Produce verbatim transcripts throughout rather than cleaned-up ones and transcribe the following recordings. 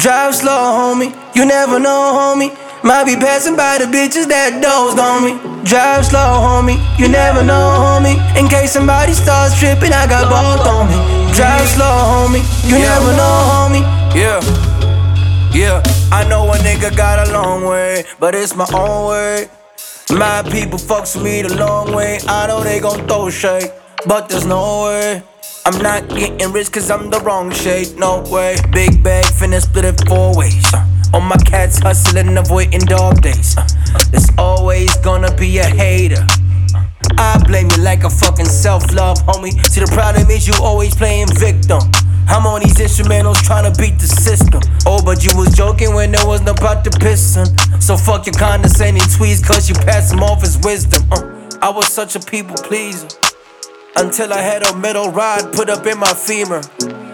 Drive slow, homie, you never know, homie. Might be passing by the bitches that dozed on me. Drive slow, homie, you never know, homie. In case somebody starts tripping, I got both on me. Drive slow, homie, you Yeah. never know, homie. Yeah, yeah, I know a nigga got a long way, but it's my own way. My people fucks with me the long way. I know they gon' throw shade, but there's no way I'm not getting rich cause I'm the wrong shade, no way. Big bag, finna split it four ways. uh, All my cats hustling, avoiding dog days. uh, There's always gonna be a hater. uh, I blame you like a fucking self-love, homie. See, the problem is you always playing victim. I'm on these instrumentals tryna beat the system. Oh, but you was joking when there wasn't about to piss on. So fuck your condescending tweets cause you pass them off as wisdom. uh, I was such a people pleaser until I had a metal rod put up in my femur.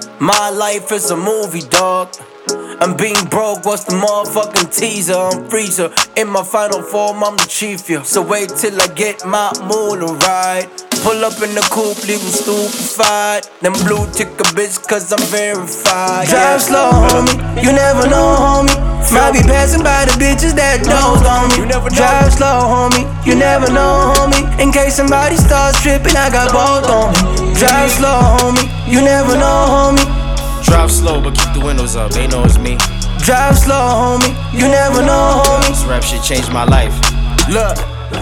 My life is a movie, dog. I'm being broke, what's the motherfucking teaser? I'm freezer, in my final form, I'm the chief, yeah. So wait till I get my moolah right. Pull up in the coupe, leave them stupefied. Them blue tick a bitch cause I'm verified. Drive yeah. slow, homie, you never know, homie. Might be passing by the bitches that dozed on me. You never know. Drive slow, homie, you never know, homie. In case somebody starts tripping, I got both on me. Drive slow, homie, you never know, homie. Drive slow, but keep the windows up, they know it's me. Drive slow, homie, you never know, homie. This rap shit changed my life. Look,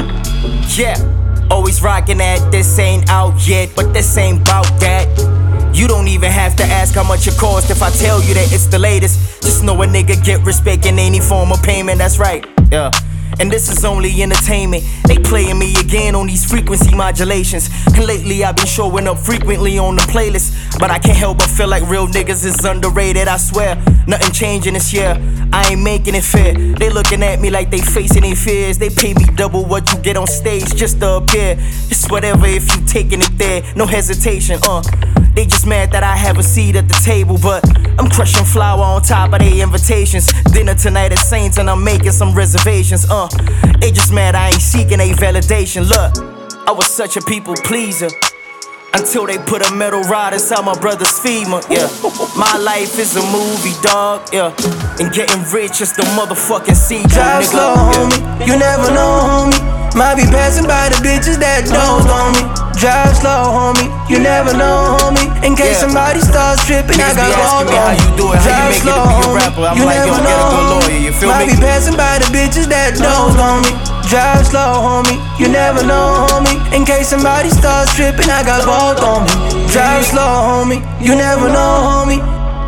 yeah, always rocking that. This ain't out yet, but this ain't bout that. You don't even have to ask how much it cost if I tell you that it's the latest. Just know a nigga get respect in any form of payment, that's right, yeah. And this is only entertainment. They playing me again on these frequency modulations. And lately I've been showing up frequently on the playlist. But I can't help but feel like real niggas is underrated, I swear. Nothing changing this year, I ain't making it fair. They looking at me like they facing their fears. They pay me double what you get on stage just to appear. It's whatever if you taking it there, no hesitation, uh They just mad that I have a seat at the table, but I'm crushing flour on top of their invitations. Dinner tonight at Saints and I'm making some reservations, uh They just mad I ain't seeking a validation. Look, I was such a people pleaser until they put a metal rod inside my brother's femur, yeah. My life is a movie, dog, yeah. And getting rich is the motherfucking seed, Drive nigga, slow, yeah. homie, you never know, homie. Might be passing by the bitches that dozed on me. Drive slow, homie, you never know, homie. In case Yeah. somebody starts tripping, I Niggas got be asking both me on how me. you do it, how you Drive make it to slow, be a homie, rapper. I'm you like, yo, never get a know, good homie. lawyer, you feel Might me? be passing by the bitches that dozed on me. Drive slow, homie, you never know, homie. In case somebody starts tripping, I got both on me. Drive slow, homie, you never know, homie.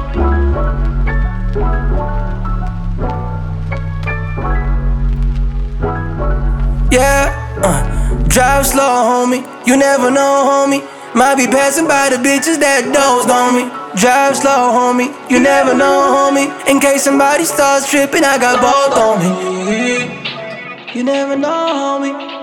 Yeah, uh, drive slow, homie, you never know, homie. Might be passing by the bitches that dozed on me. Drive slow, homie, you never know, homie. In case somebody starts tripping, I got both on me. You never know, homie.